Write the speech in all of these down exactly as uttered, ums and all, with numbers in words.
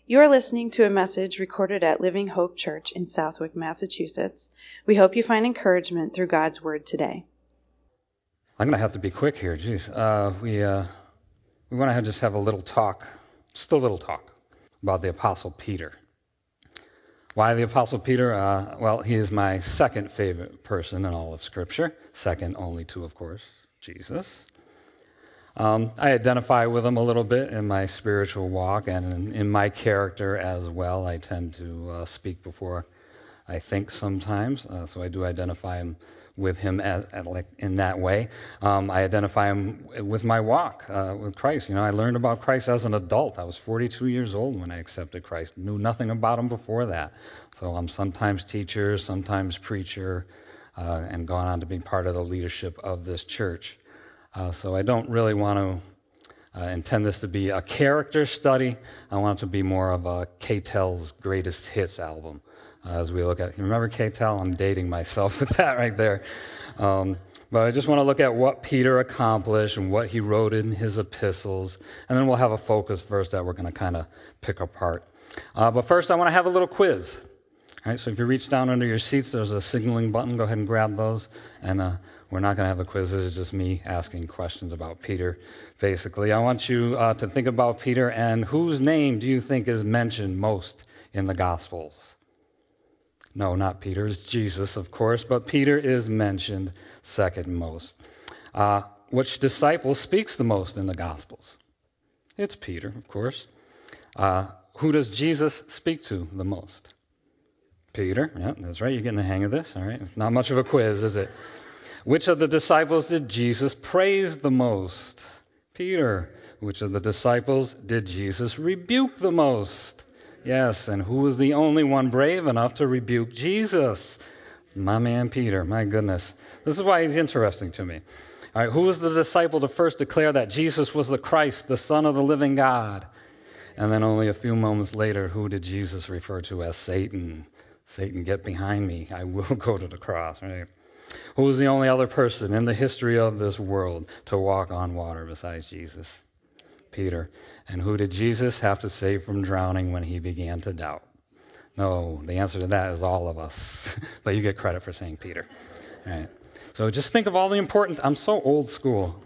You are listening to a message recorded at Living Hope Church in Southwick, Massachusetts. We hope you find encouragement through God's Word today. I'm going to have to be quick here. Jeez. Uh, we uh, we want to just have a little talk, just a little talk, about the Apostle Peter. Why the Apostle Peter? Uh, well, he is my second favorite person in all of Scripture, second only to, of course, Jesus. Um, I identify with him a little bit in my spiritual walk and in, in my character as well. I tend to uh, speak before I think sometimes, uh, so I do identify him with him as, as like in that way. Um, I identify him with my walk uh, with Christ. You know, I learned about Christ as an adult. I was forty-two years old when I accepted Christ. Knew nothing about him before that. So I'm sometimes teacher, sometimes preacher, uh, and gone on to be part of the leadership of this church. Uh, so I don't really want to uh, intend this to be a character study. I want it to be more of a K-Tel's greatest hits album. Uh, as we look at, you remember K-Tel? I'm dating myself with that right there. Um, but I just want to look at what Peter accomplished and what he wrote in his epistles, and then we'll have a focus verse that we're going to kind of pick apart. Uh, but first, I want to have a little quiz. All right, so if you reach down under your seats, there's a signaling button. Go ahead and grab those. And uh, we're not going to have a quiz. This is just me asking questions about Peter, basically. I want you uh, to think about Peter and whose name do you think is mentioned most in the Gospels? No, not Peter. It's Jesus, of course. But Peter is mentioned second most. Uh, which disciple speaks the most in the Gospels? It's Peter, of course. Uh, who does Jesus speak to the most? Peter, yeah, that's right. You're getting the hang of this. All right. Not much of a quiz, is it? Which of the disciples did Jesus praise the most? Peter. Which of the disciples did Jesus rebuke the most? Yes, and who was the only one brave enough to rebuke Jesus? My man Peter, my goodness. This is why he's interesting to me. All right, who was the disciple to first declare that Jesus was the Christ, the Son of the living God? And then only a few moments later, who did Jesus refer to as Satan? Satan, get behind me. I will go to the cross, right? Who was the only other person in the history of this world to walk on water besides Jesus? Peter. And who did Jesus have to save from drowning when he began to doubt? No, the answer to that is all of us. But you get credit for saying Peter. All right. So just think of all the important. I'm so old school.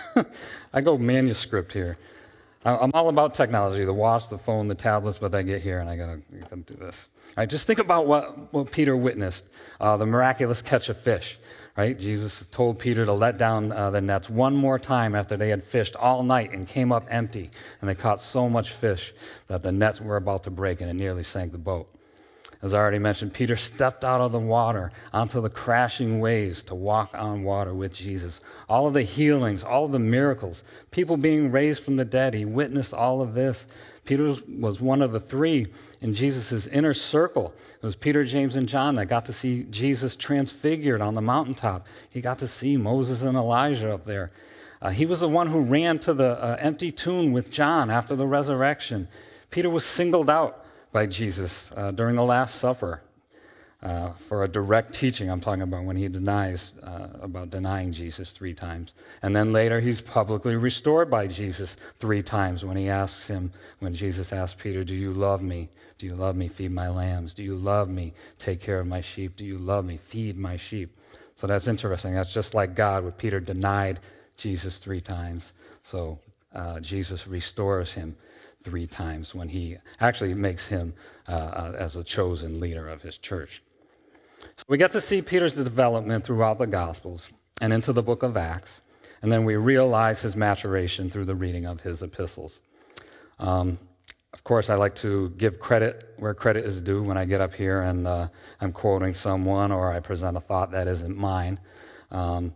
I go manuscript here. I'm all about technology, the watch, the phone, the tablets, but I get here and I gotta, gotta do this. All right, just think about what, what Peter witnessed, uh, the miraculous catch of fish. Right, Jesus told Peter to let down uh, the nets one more time after they had fished all night and came up empty, and they caught so much fish that the nets were about to break and it nearly sank the boat. As I already mentioned, Peter stepped out of the water onto the crashing waves to walk on water with Jesus. All of the healings, all of the miracles, people being raised from the dead, he witnessed all of this. Peter was one of the three in Jesus' inner circle. It was Peter, James, and John that got to see Jesus transfigured on the mountaintop. He got to see Moses and Elijah up there. Uh, he was the one who ran to the uh, empty tomb with John after the resurrection. Peter was singled out by Jesus uh, during the Last Supper uh, for a direct teaching. I'm talking about when he denies uh, about denying Jesus three times. And then later he's publicly restored by Jesus three times when he asks him, when Jesus asks Peter, do you love me? Do you love me? Feed my lambs. Do you love me? Take care of my sheep. Do you love me? Feed my sheep. So that's interesting. That's just like God, where Peter denied Jesus three times. So uh, Jesus restores him three times when he actually makes him uh, uh, as a chosen leader of his church. So we get to see Peter's development throughout the Gospels and into the book of Acts, and then we realize his maturation through the reading of his epistles. Um, of course, I like to give credit where credit is due when I get up here and uh, I'm quoting someone or I present a thought that isn't mine. Um,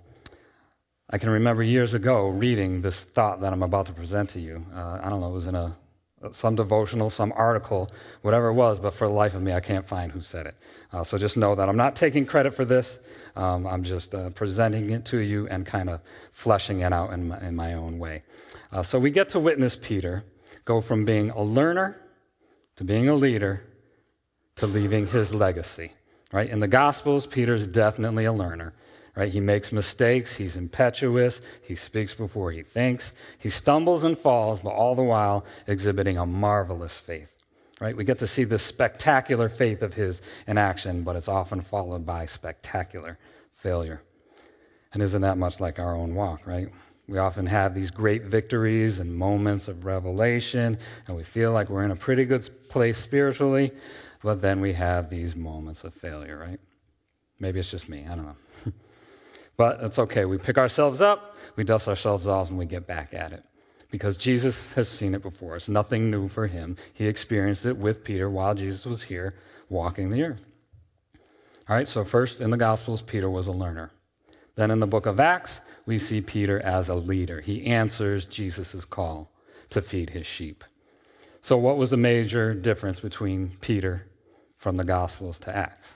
I can remember years ago reading this thought that I'm about to present to you. Uh, I don't know, it was in a some devotional, some article, whatever it was, but for the life of me, I can't find who said it. Uh, so just know that I'm not taking credit for this. Um, I'm just uh, presenting it to you and kind of fleshing it out in my, in my own way. Uh, so we get to witness Peter go from being a learner to being a leader to leaving his legacy. Right? In the Gospels, Peter's definitely a learner. Right? He makes mistakes, he's impetuous, he speaks before he thinks, he stumbles and falls, but all the while exhibiting a marvelous faith. Right? We get to see this spectacular faith of his in action, but it's often followed by spectacular failure. And isn't that much like our own walk, right? We often have these great victories and moments of revelation, and we feel like we're in a pretty good place spiritually, but then we have these moments of failure, right? Maybe it's just me, I don't know. But it's okay. We pick ourselves up, we dust ourselves off, and we get back at it. Because Jesus has seen it before. It's nothing new for him. He experienced it with Peter while Jesus was here walking the earth. All right, so first in the Gospels, Peter was a learner. Then in the book of Acts, we see Peter as a leader. He answers Jesus' call to feed his sheep. So what was the major difference between Peter from the Gospels to Acts?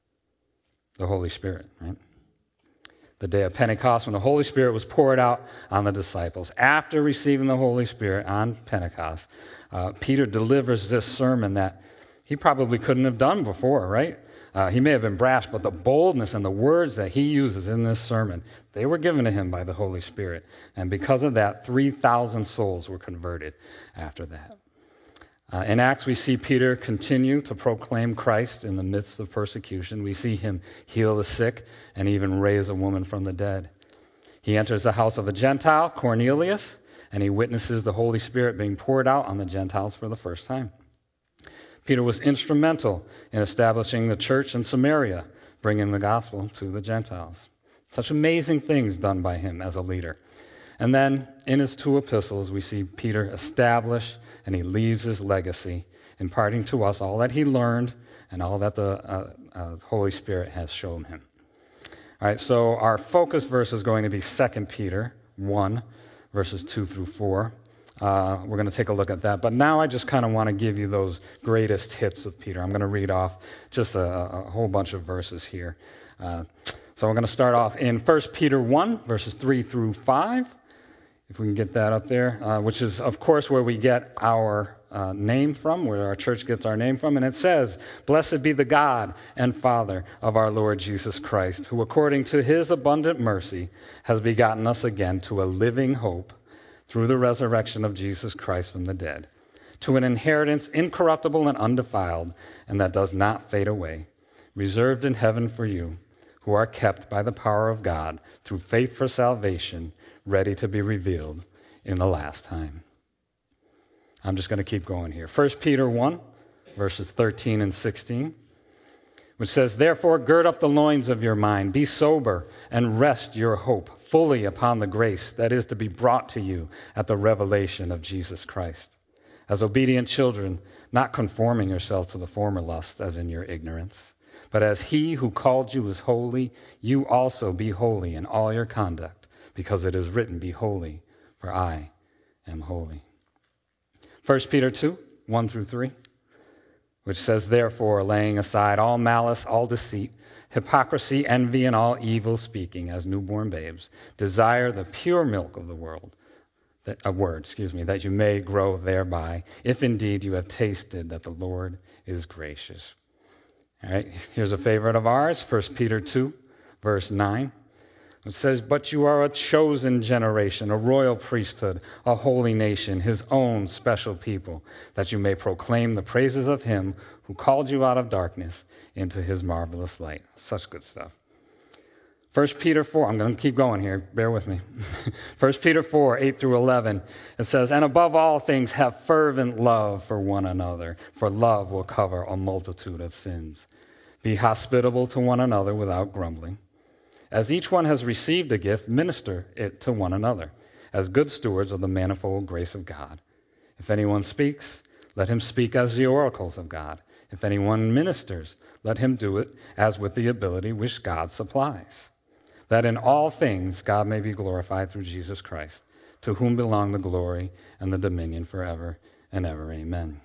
The Holy Spirit, right? The day of Pentecost, when the Holy Spirit was poured out on the disciples. After receiving the Holy Spirit on Pentecost, uh, Peter delivers this sermon that he probably couldn't have done before, right? Uh, he may have been brash, but the boldness and the words that he uses in this sermon, they were given to him by the Holy Spirit. And because of that, three thousand souls were converted after that. Uh, in Acts, we see Peter continue to proclaim Christ in the midst of persecution. We see him heal the sick and even raise a woman from the dead. He enters the house of a Gentile, Cornelius, and he witnesses the Holy Spirit being poured out on the Gentiles for the first time. Peter was instrumental in establishing the church in Samaria, bringing the gospel to the Gentiles. Such amazing things done by him as a leader. And then in his two epistles, we see Peter establish and he leaves his legacy, imparting to us all that he learned and all that the uh, uh, Holy Spirit has shown him. All right, so our focus verse is going to be Second Peter one, verses two through four. Uh, we're going to take a look at that. But now I just kind of want to give you those greatest hits of Peter. I'm going to read off just a, a whole bunch of verses here. Uh, so we're going to start off in First Peter one, verses three through five. If we can get that up there, uh, which is, of course, where we get our uh, name from, where our church gets our name from. And it says, "Blessed be the God and Father of our Lord Jesus Christ, who according to his abundant mercy has begotten us again to a living hope through the resurrection of Jesus Christ from the dead, to an inheritance incorruptible and undefiled, and that does not fade away, reserved in heaven for you, who are kept by the power of God through faith for salvation, ready to be revealed in the last time." I'm just going to keep going here. First Peter one, verses thirteen and sixteen, which says, "Therefore gird up the loins of your mind, be sober, and rest your hope fully upon the grace that is to be brought to you at the revelation of Jesus Christ. As obedient children, not conforming yourselves to the former lusts as in your ignorance, but as he who called you is holy, you also be holy in all your conduct, because it is written, be holy, for I am holy." First Peter two, one through three, which says, "Therefore, laying aside all malice, all deceit, hypocrisy, envy, and all evil speaking, as newborn babes, desire the pure milk of the world, that, a word, excuse me, that you may grow thereby, if indeed you have tasted that the Lord is gracious." All right, here's a favorite of ours, First Peter two, verse nine. It says, "But you are a chosen generation, a royal priesthood, a holy nation, his own special people, that you may proclaim the praises of him who called you out of darkness into his marvelous light." Such good stuff. First Peter four, I'm going to keep going here, bear with me. First Peter four, eight through eleven, it says, "And above all things have fervent love for one another, for love will cover a multitude of sins. Be hospitable to one another without grumbling. As each one has received a gift, minister it to one another, as good stewards of the manifold grace of God. If anyone speaks, let him speak as the oracles of God. If anyone ministers, let him do it as with the ability which God supplies, that in all things God may be glorified through Jesus Christ, to whom belong the glory and the dominion forever and ever. Amen."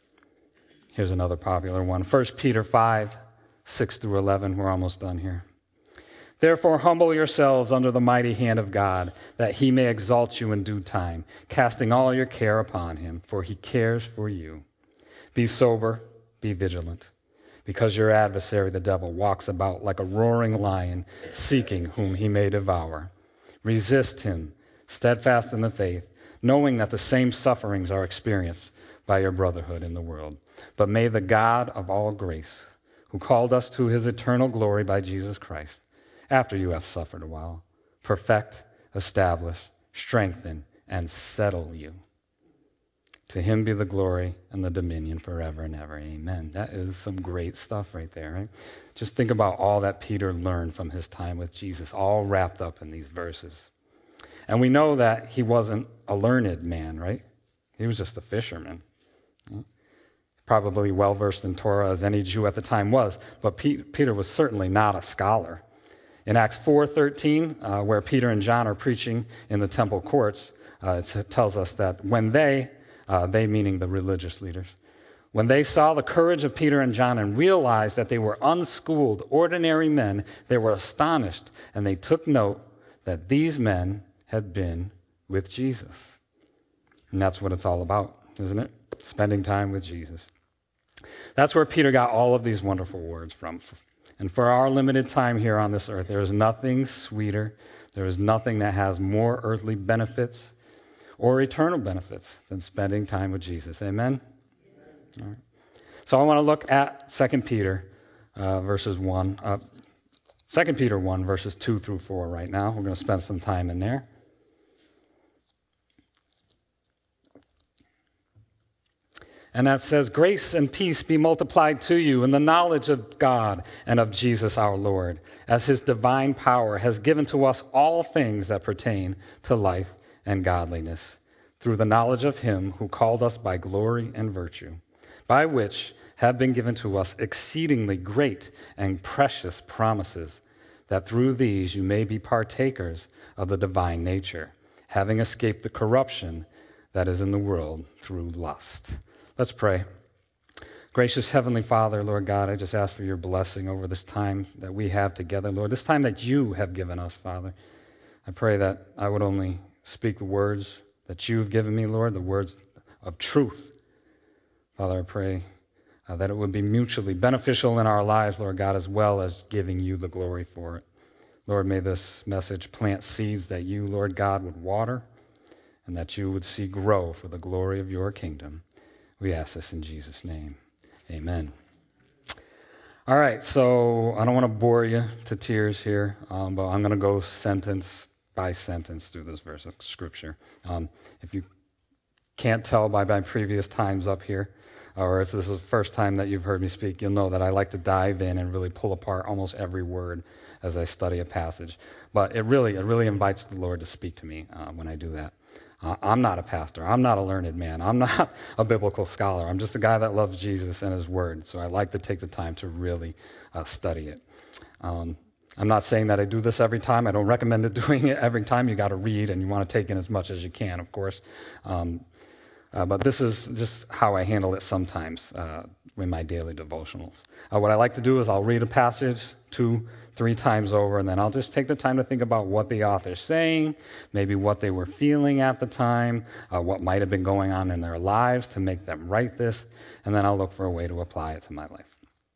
Here's another popular one. First Peter five, six through eleven. We're almost done here. "Therefore humble yourselves under the mighty hand of God, that he may exalt you in due time, casting all your care upon him, for he cares for you. Be sober, be vigilant, because your adversary the devil walks about like a roaring lion, seeking whom he may devour. Resist him, steadfast in the faith, knowing that the same sufferings are experienced by your brotherhood in the world. But may the God of all grace, who called us to his eternal glory by Jesus Christ, after you have suffered a while, perfect, establish, strengthen, and settle you. To him be the glory and the dominion forever and ever. Amen. That is some great stuff right there, right? Just think about all that Peter learned from his time with Jesus, all wrapped up in these verses. And we know that he wasn't a learned man, right? He was just a fisherman. Probably well-versed in Torah as any Jew at the time was, but Peter was certainly not a scholar. In Acts four thirteen, uh, where Peter and John are preaching in the temple courts, uh, it tells us that when they, uh, they meaning the religious leaders, when they saw the courage of Peter and John and realized that they were unschooled, ordinary men, they were astonished, and they took note that these men had been with Jesus. And that's what it's all about, isn't it? Spending time with Jesus. That's where Peter got all of these wonderful words from. And for our limited time here on this earth, there is nothing sweeter, there is nothing that has more earthly benefits or eternal benefits than spending time with Jesus. Amen? All right. So I want to look at Second Peter uh, verses one, uh, Second Peter one, verses two through four right now. We're going to spend some time in there. And that says, grace and peace be multiplied to you in the knowledge of God and of Jesus our Lord, as his divine power has given to us all things that pertain to life and godliness, through the knowledge of him who called us by glory and virtue, by which have been given to us exceedingly great and precious promises, that through these you may be partakers of the divine nature, having escaped the corruption that is in the world through lust. Let's pray. Gracious Heavenly Father, Lord God, I just ask for your blessing over this time that we have together, Lord, this time that you have given us, Father. I pray that I would only speak the words that you have given me, Lord, the words of truth. Father, I pray uh, that it would be mutually beneficial in our lives, Lord God, as well as giving you the glory for it. Lord, may this message plant seeds that you, Lord God, would water and that you would see grow for the glory of your kingdom. We ask this in Jesus' name. Amen. All right, so I don't want to bore you to tears here, um, but I'm going to go sentence by sentence through this verse of Scripture. Um, if you can't tell by my previous times up here, or if this is the first time that you've heard me speak, you'll know that I like to dive in and really pull apart almost every word as I study a passage. But it really, it really invites the Lord to speak to me uh, when I do that. Uh, I'm not a pastor. I'm not a learned man. I'm not a biblical scholar. I'm just a guy that loves Jesus and his word. So I like to take the time to really uh, study it. Um, I'm not saying that I do this every time. I don't recommend it doing it every time. You got to read and you want to take in as much as you can, of course. Um, uh, but this is just how I handle it sometimes uh, in my daily devotionals. Uh, what I like to do is I'll read a passage two, three times over, and then I'll just take the time to think about what the author's saying, maybe what they were feeling at the time, uh, what might have been going on in their lives to make them write this, and then I'll look for a way to apply it to my life.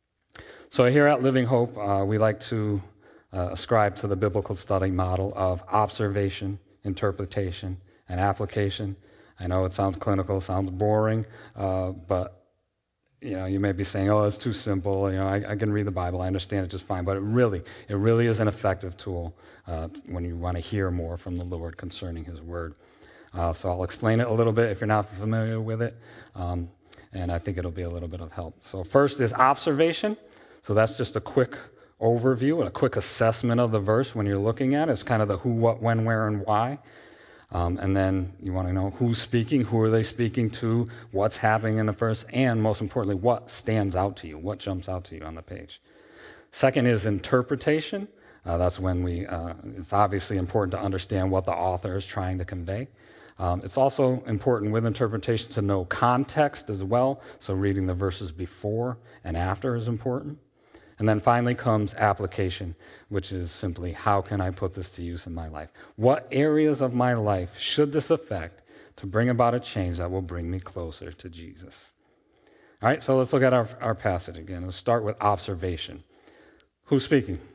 So here at Living Hope, uh, we like to uh, ascribe to the biblical study model of observation, interpretation, and application. I know it sounds clinical, sounds boring, uh, but you know, you may be saying, "Oh, it's too simple." You know, I, I can read the Bible, I understand it just fine. But it really, it really is an effective tool uh, when you want to hear more from the Lord concerning His Word. Uh, so I'll explain it a little bit if you're not familiar with it, um, and I think it'll be a little bit of help. So first is observation. So that's just a quick overview and a quick assessment of the verse when you're looking at it. It's kind of the who, what, when, where, and why. Um, and then you want to know who's speaking, who are they speaking to, what's happening in the verse, and most importantly, what stands out to you, what jumps out to you on the page. Second is interpretation. Uh, that's when we, uh, it's obviously important to understand what the author is trying to convey. Um, it's also important with interpretation to know context as well. So reading the verses before and after is important. And then finally comes application, which is simply how can I put this to use in my life? What areas of my life should this affect to bring about a change that will bring me closer to Jesus? All right, so let's look at our, our passage again. Let's start with observation. Who's speaking?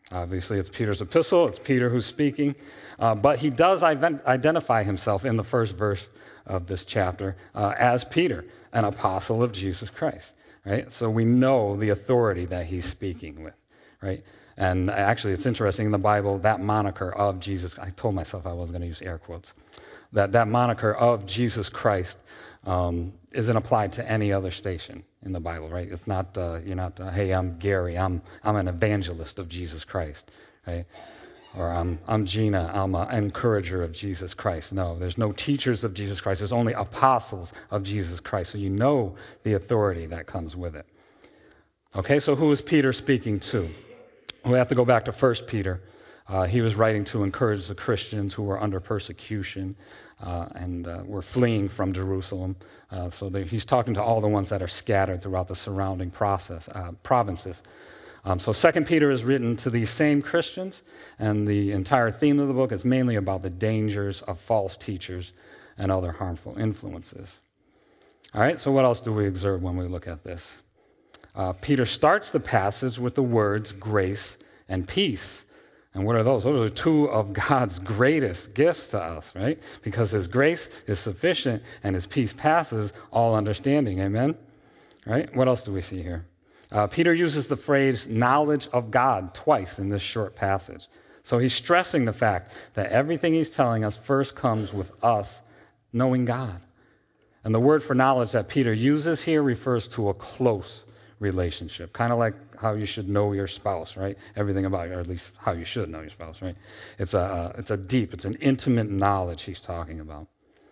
Obviously, it's Peter's epistle. It's Peter who's speaking. Uh, but he does ident- identify himself in the first verse of this chapter uh, as Peter, an apostle of Jesus Christ. Right? So we know the authority that he's speaking with. Right? And actually, it's interesting in the Bible, that moniker of Jesus, I told myself I wasn't going to use air quotes, that that moniker of Jesus Christ um, isn't applied to any other station in the Bible, right? It's not, uh, you're not, uh, hey, I'm Gary, I'm I'm an evangelist of Jesus Christ, right? Or I'm I'm Gina, I'm an encourager of Jesus Christ. No, there's no teachers of Jesus Christ. There's only apostles of Jesus Christ. So you know the authority that comes with it. Okay, so who is Peter speaking to? We have to go back to First Peter. Uh, he was writing to encourage the Christians who were under persecution uh, and uh, were fleeing from Jerusalem. Uh, so they, he's talking to all the ones that are scattered throughout the surrounding process, uh, provinces. Um, so Second Peter is written to these same Christians, and the entire theme of the book is mainly about the dangers of false teachers and other harmful influences. All right, so what else do we observe when we look at this? Uh, Peter starts the passage with the words grace and peace. And what are those? Those are two of God's greatest gifts to us, right? Because his grace is sufficient and his peace passes all understanding. Amen? Right? What else do we see here? Uh, Peter uses the phrase knowledge of God twice in this short passage. So he's stressing the fact that everything he's telling us first comes with us knowing God. And the word for knowledge that Peter uses here refers to a close relationship, kind of like how you should know your spouse, right? Everything about you, or at least how you should know your spouse, right? It's a uh, it's a deep, it's an intimate knowledge he's talking about.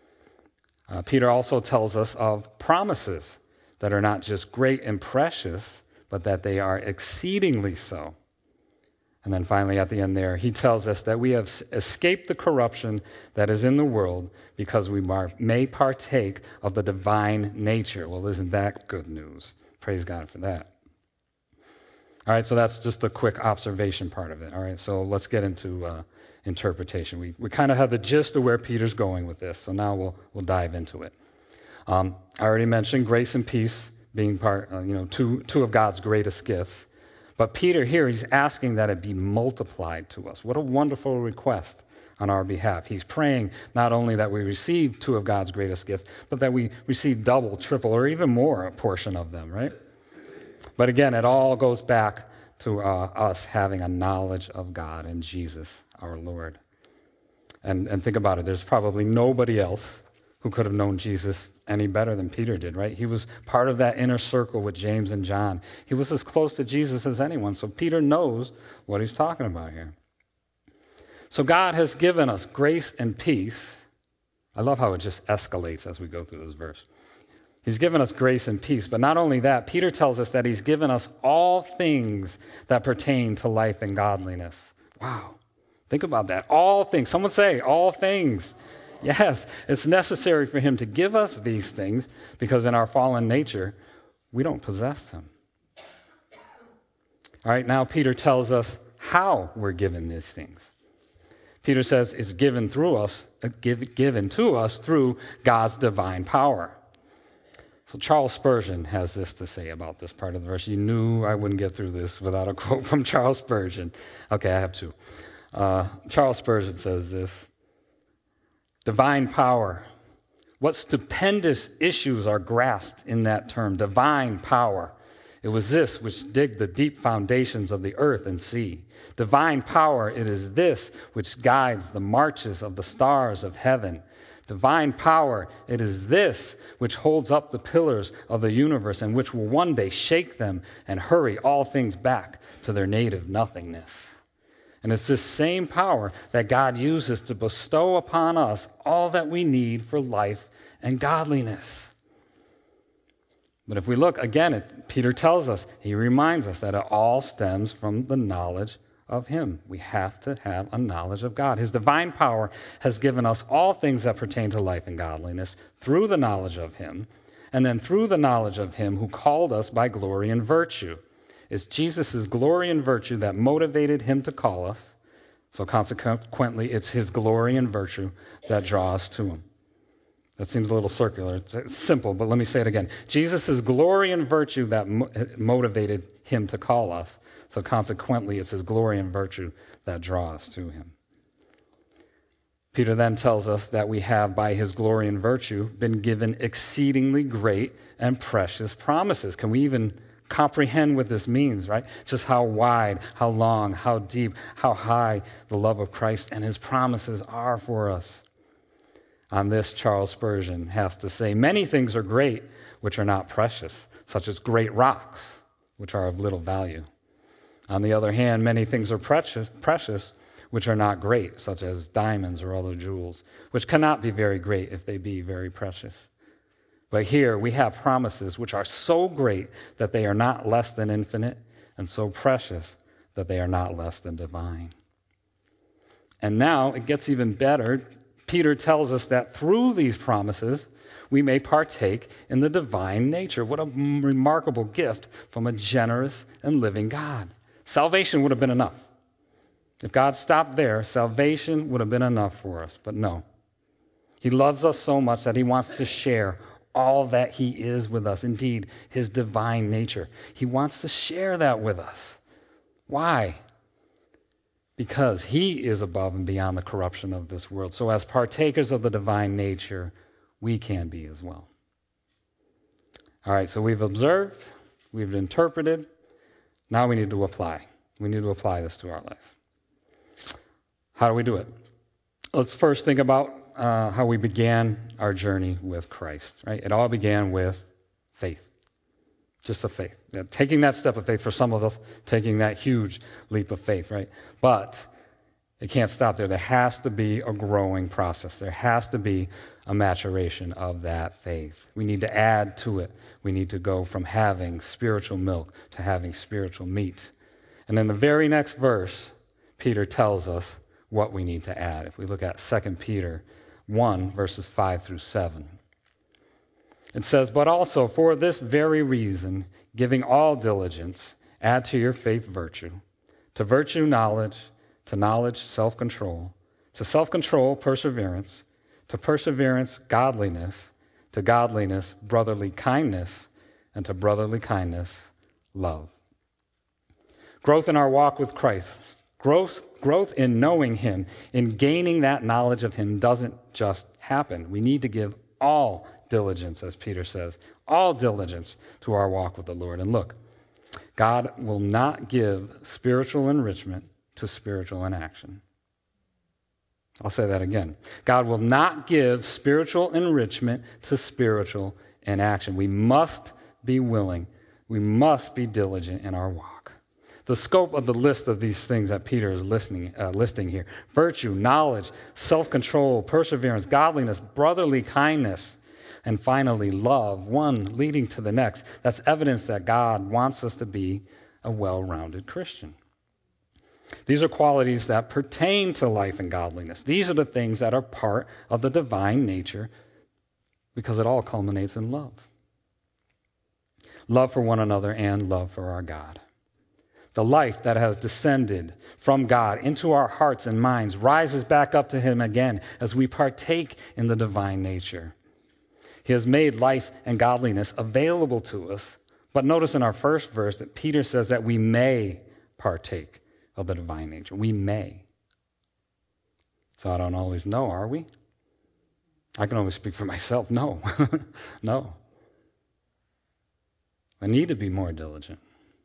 Uh, Peter also tells us of promises that are not just great and precious, but that they are exceedingly so. And then finally at the end there, he tells us that we have escaped the corruption that is in the world because we may partake of the divine nature. Well, isn't that good news? Praise God for that. All right, so that's just the quick observation part of it. All right, so let's get into uh, interpretation. We we kind of have the gist of where Peter's going with this, so now we'll we'll dive into it. Um, I already mentioned grace and peace being part, uh, you know, two two of God's greatest gifts. But Peter here, he's asking that it be multiplied to us. What a wonderful request on our behalf. He's praying not only that we receive two of God's greatest gifts, but that we receive double, triple, or even more a portion of them, right? But again, it all goes back to uh, us having a knowledge of God and Jesus, our Lord. And, and think about it. There's probably nobody else who could have known Jesus any better than Peter did, right? He was part of that inner circle with James and John. He was as close to Jesus as anyone. So Peter knows what he's talking about here. So God has given us grace and peace. I love how it just escalates as we go through this verse. He's given us grace and peace. But not only that, Peter tells us that he's given us all things that pertain to life and godliness. Wow. Think about that. All things. Someone say, all things. Yes, it's necessary for him to give us these things because in our fallen nature, we don't possess them. All right, now Peter tells us how we're given these things. Peter says it's given through us, uh, give, given to us through God's divine power. So Charles Spurgeon has this to say about this part of the verse. You knew I wouldn't get through this without a quote from Charles Spurgeon. Okay, I have two. Uh, Charles Spurgeon says this. Divine power. What stupendous issues are grasped in that term, divine power. It was this which digged the deep foundations of the earth and sea. Divine power, it is this which guides the marches of the stars of heaven. Divine power, it is this which holds up the pillars of the universe and which will one day shake them and hurry all things back to their native nothingness. And it's this same power that God uses to bestow upon us all that we need for life and godliness. But if we look again at Peter tells us, he reminds us that it all stems from the knowledge of him. We have to have a knowledge of God. His divine power has given us all things that pertain to life and godliness through the knowledge of him, and then through the knowledge of him who called us by glory and virtue. It's Jesus' glory and virtue that motivated him to call us. So consequently, it's his glory and virtue that draw us to him. That seems a little circular. It's, it's simple, but let me say it again. Jesus' glory and virtue that mo- motivated him to call us. So consequently, it's his glory and virtue that draw us to him. Peter then tells us that we have, by his glory and virtue, been given exceedingly great and precious promises. Can we even comprehend what this means, right? Just how wide, how long, how deep, how high the love of Christ and his promises are for us. On this, Charles Spurgeon has to say, many things are great which are not precious, such as great rocks, which are of little value. On the other hand, many things are precious, precious which are not great, such as diamonds or other jewels, which cannot be very great if they be very precious. But here we have promises which are so great that they are not less than infinite, and so precious that they are not less than divine. And now it gets even better. Peter tells us that through these promises, we may partake in the divine nature. What a remarkable gift from a generous and living God. Salvation would have been enough. If God stopped there, salvation would have been enough for us. But no. He loves us so much that he wants to share all that he is with us. Indeed, his divine nature. He wants to share that with us. Why? Because he is above and beyond the corruption of this world. So as partakers of the divine nature, we can be as well. All right, so we've observed, we've interpreted. Now we need to apply. We need to apply this to our life. How do we do it? Let's first think about uh, how we began our journey with Christ. Right? It all began with faith. Just a faith. Yeah, taking that step of faith, for some of us, taking that huge leap of faith, right? But it can't stop there. There has to be a growing process. There has to be a maturation of that faith. We need to add to it. We need to go from having spiritual milk to having spiritual meat. And in the very next verse, Peter tells us what we need to add. If we look at Second Peter one, verses five through seven. It says, but also for this very reason, giving all diligence, add to your faith virtue, to virtue knowledge, to knowledge self-control, to self-control perseverance, to perseverance godliness, to godliness brotherly kindness, and to brotherly kindness love. Growth in our walk with Christ, growth, growth in knowing him, in gaining that knowledge of him doesn't just happen. We need to give all diligence, as Peter says, all diligence to our walk with the Lord. And look, God will not give spiritual enrichment to spiritual inaction. I'll say that again. God will not give spiritual enrichment to spiritual inaction. We must be willing. We must be diligent in our walk. The scope of the list of these things that Peter is listening, uh, listing here: virtue, knowledge, self-control, perseverance, godliness, brotherly kindness, and finally love, one leading to the next. That's evidence that God wants us to be a well-rounded Christian. These are qualities that pertain to life and godliness. These are the things that are part of the divine nature, because it all culminates in love. Love for one another and love for our God. The life that has descended from God into our hearts and minds rises back up to him again as we partake in the divine nature. He has made life and godliness available to us. But notice in our first verse that Peter says that we may partake of the divine nature. We may. So I don't always know, are we? I can only speak for myself. No. No. I need to be more diligent.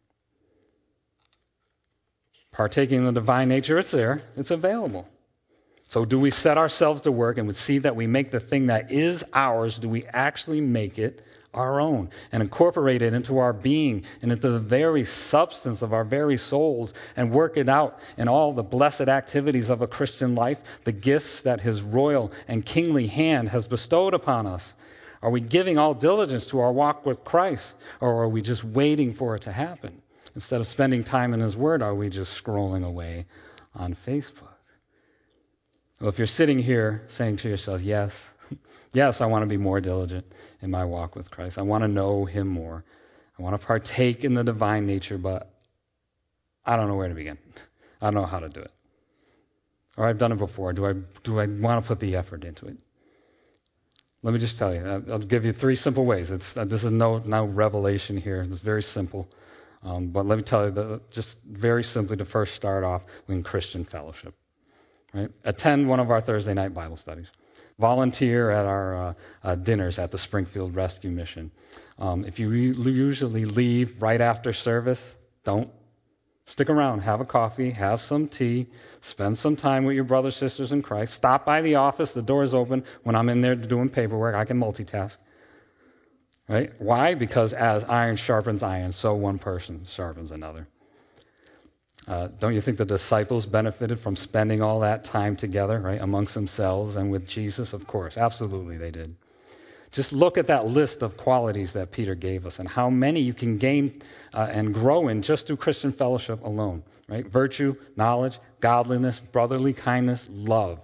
Partaking in the divine nature, it's there. It's available. So do we set ourselves to work and we see that we make the thing that is ours, do we actually make it our own and incorporate it into our being and into the very substance of our very souls and work it out in all the blessed activities of a Christian life, the gifts that his royal and kingly hand has bestowed upon us? Are we giving all diligence to our walk with Christ, or are we just waiting for it to happen? Instead of spending time in his word, are we just scrolling away on Facebook? Well, if you're sitting here saying to yourself, yes, yes, I want to be more diligent in my walk with Christ. I want to know him more. I want to partake in the divine nature, but I don't know where to begin. I don't know how to do it. Or I've done it before. Do I, do I want to put the effort into it? Let me just tell you. I'll give you three simple ways. It's uh, this is no no revelation here. It's very simple. Um, but let me tell you, the, just very simply to first start off in Christian fellowship. Right? Attend one of our Thursday night Bible studies. Volunteer at our uh, uh, dinners at the Springfield Rescue Mission. Um, if you re- usually leave right after service, don't. Stick around, have a coffee, have some tea, spend some time with your brothers, sisters in Christ. Stop by the office, the door's open. When I'm in there doing paperwork, I can multitask. Right? Why? Because as iron sharpens iron, so one person sharpens another. Uh, don't you think the disciples benefited from spending all that time together, right, amongst themselves and with Jesus? Of course, absolutely they did. Just look at that list of qualities that Peter gave us and how many you can gain uh, and grow in just through Christian fellowship alone, right? Virtue, knowledge, godliness, brotherly kindness, love.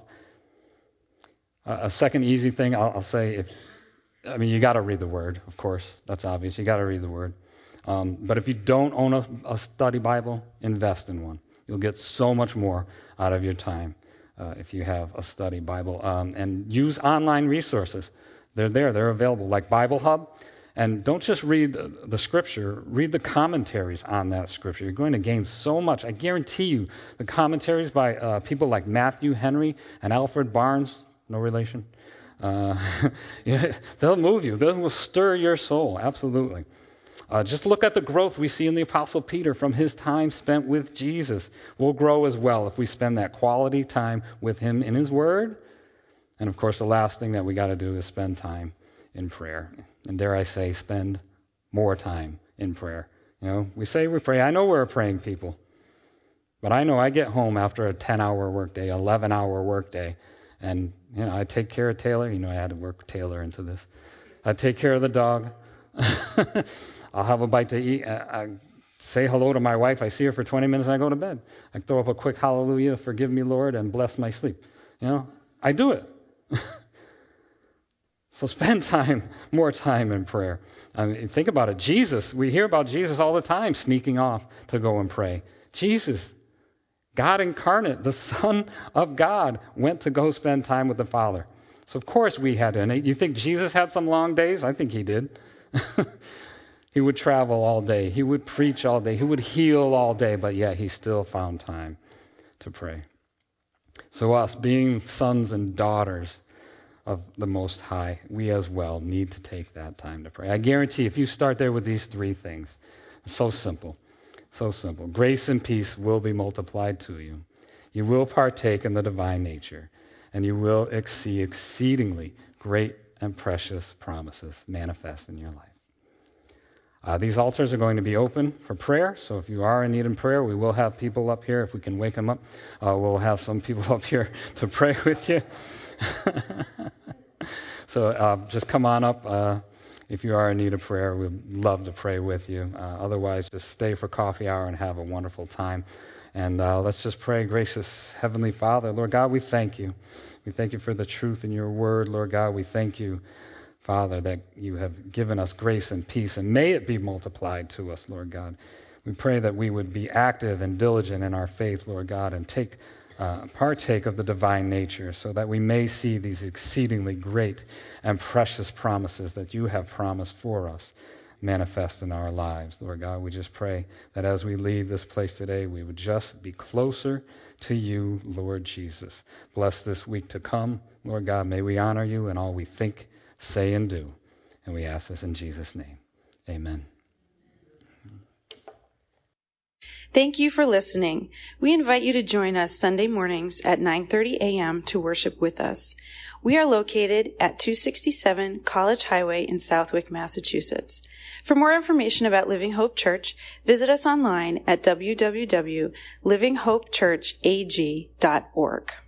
Uh, a second easy thing I'll, I'll say, if I mean, you got to read the Word, of course. That's obvious. You got to read the Word. Um, but if you don't own a, a study Bible, invest in one. You'll get so much more out of your time uh, if you have a study Bible. Um, and use online resources. They're there. They're available, like Bible Hub. And don't just read the, the Scripture. Read the commentaries on that Scripture. You're going to gain so much. I guarantee you, the commentaries by uh, people like Matthew Henry and Alfred Barnes, no relation, uh, yeah, they'll move you. They will stir your soul. Absolutely. Uh, just look at the growth we see in the Apostle Peter from his time spent with Jesus. We'll grow as well if we spend that quality time with him in his Word. And, of course, the last thing that we got to do is spend time in prayer. And dare I say, spend more time in prayer. You know, we say we pray. I know we're a praying people. But I know I get home after a ten-hour workday, eleven-hour workday, and, you know, I take care of Taylor. You know, I had to work Taylor into this. I take care of the dog. I'll have a bite to eat. I, I say hello to my wife. I see her for twenty minutes and I go to bed. I throw up a quick hallelujah, forgive me, Lord, and bless my sleep. You know, I do it. So spend time, more time in prayer. I mean, think about it. Jesus, we hear about Jesus all the time sneaking off to go and pray. Jesus, God incarnate, the Son of God, went to go spend time with the Father. So of course we had to. And you think Jesus had some long days? I think he did. He would travel all day. He would preach all day. He would heal all day. But yet he still found time to pray. So us, being sons and daughters of the Most High, we as well need to take that time to pray. I guarantee if you start there with these three things, it's so simple, so simple. Grace and peace will be multiplied to you. You will partake in the divine nature, and you will see exceedingly great and precious promises manifest in your life. Uh, these altars are going to be open for prayer, so if you are in need of prayer, we will have people up here. If we can wake them up, uh, we'll have some people up here to pray with you. So uh, just come on up. Uh, if you are in need of prayer, we'd love to pray with you. Uh, otherwise, just stay for coffee hour and have a wonderful time. And uh, let's just pray. Gracious Heavenly Father, Lord God, we thank you. We thank you for the truth in your word, Lord God. We thank you, Father, that you have given us grace and peace, and may it be multiplied to us, Lord God. We pray that we would be active and diligent in our faith, Lord God, and take uh, partake of the divine nature so that we may see these exceedingly great and precious promises that you have promised for us manifest in our lives. Lord God, we just pray that as we leave this place today, we would just be closer to you, Lord Jesus. Bless this week to come, Lord God. May we honor you in all we think, say, and do. And we ask this in Jesus' name. Amen. Thank you for listening. We invite you to join us Sunday mornings at nine thirty a.m. to worship with us. We are located at two sixty-seven College Highway in Southwick, Massachusetts. For more information about Living Hope Church, visit us online at w w w dot living hope church a g dot org.